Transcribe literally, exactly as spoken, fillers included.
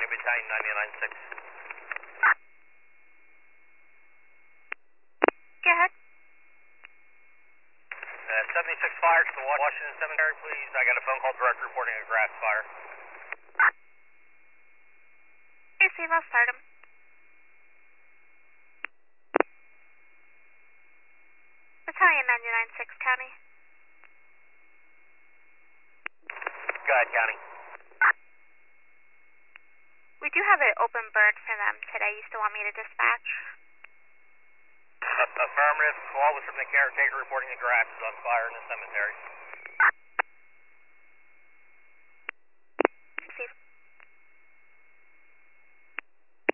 Battalion ninety-nine six. Go ahead. Uh, seventy-six fire to the Washington Cemetery, please. I got a phone call direct reporting a grass fire. Okay, Steve, I'll start him. Battalion ninety-nine six, County. Go ahead, County. We do have an open bird for them today. You still want me to dispatch? Uh, affirmative. Call was from the caretaker reporting the grass is on fire in the cemetery.